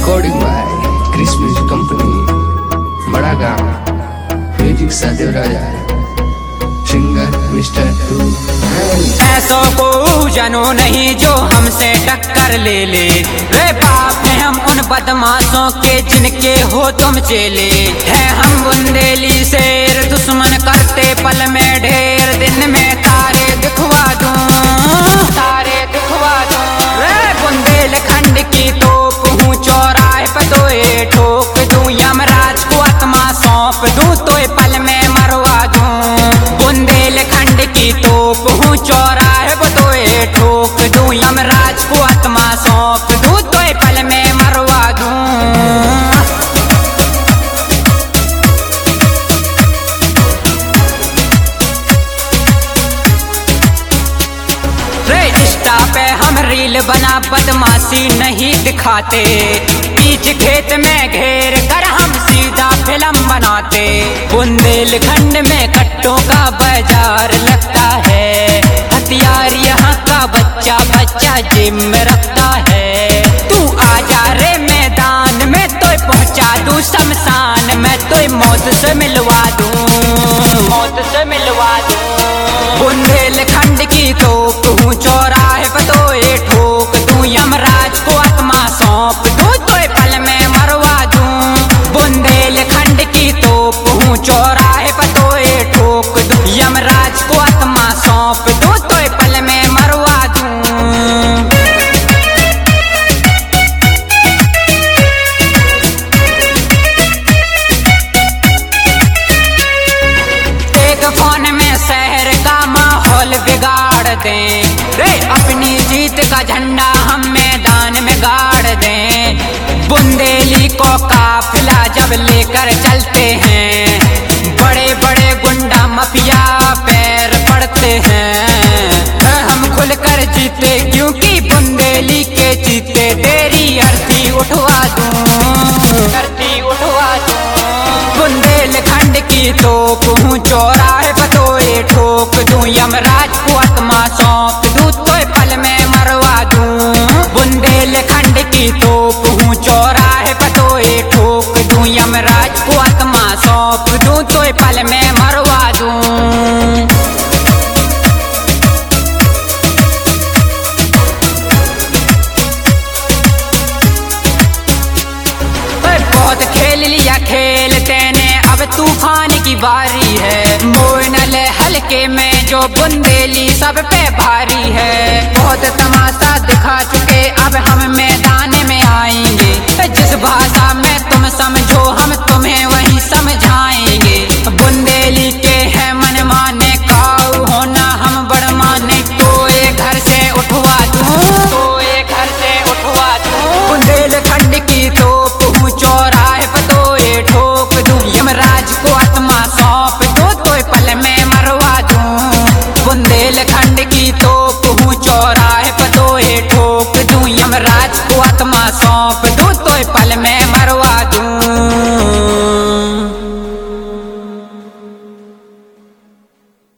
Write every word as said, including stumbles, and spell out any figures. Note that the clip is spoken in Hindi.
Recording by Kris music company, Bada Gaon, music Sadev Raja, singer mister two. ऐसों को जानो नहीं जो हमसे टक्कर ले ले, रे बाप हैं हम उन बदमाशों के जिनके हो तुम चेले। है हम बुंदेली शेर, दुश्मन करते पल में ढेर, दिन में तारे दिखवा दूं, तारे दिखवा दूं। रे बुंदेलखंड की तोप हूँ, चौराहे पे तोए ठोक दूं, यमराज को आत्मा सौंप दूं, तोए पल में मरवा दूं। बुंदेलखंड की तोप हूँ, चौराहे पे तोए ठोक दूं, यमराज को आत्मा सौंप दूं, तोए पल में मरवा दूं। इंस्टा पे हम रील बना बदमाशी नहीं दिखाते, बीच खेत में घेर कर हम सीधा फिल्म बनाते। बुंदेलखंड में कट्टों का बाजार लगता है, हथियार यहाँ का बच्चा बच्चा जिम में रखता है। तू आ जा रे मैदान में, तो पहुँचा दूं शमशान में, तो मौत से मिलवा दूं, मौत से मिलवा दूं। बुंदेलखंड की तोप हूँ, चौराहे पे तोए ठोक दूं, यमराज को आत्मा सौंप दूं, तोए पल में मरवा दूं। बुंदेलखंड की तोप हूँ, चौराहे पे तोए ठोक दूं, यमराज को आत्मा सौंप दूं, तोए पल में मरवा दूं। फोन में शहर का माहौल बिगाड़ दें, रे अपनी जीत का झंडा हम मैदान में गाड़ दें। बुंदेली को काफिला जब लेकर चलते हैं, बड़े बड़े गुंडा माफिया पैर पड़ते हैं। हम खुलकर जीते क्योंकि बुंदेली के जीते, तेरी अर्थी उठवा दूं, अर्थी उठवा दूं। बुंदेलखंड की तोप हूँ, चौराहे पे तोए ठोक दूं, यमराज को आत्मा सौंप दूं, तोए पल में मरवा दूं। बुंदेलखंड की तोप हूँ, चौराहे पे तोए ठोक दूं, यमराज को आत्मा सौंप दूं, तोए पल में मरवा दूं। बहुत खेल लिया खेल तेने, अब तूफान की बारी है। मोइनल हल्के में जो बुंदेली सब पे भारी है, बहुत तमाशा दिखा चुके अब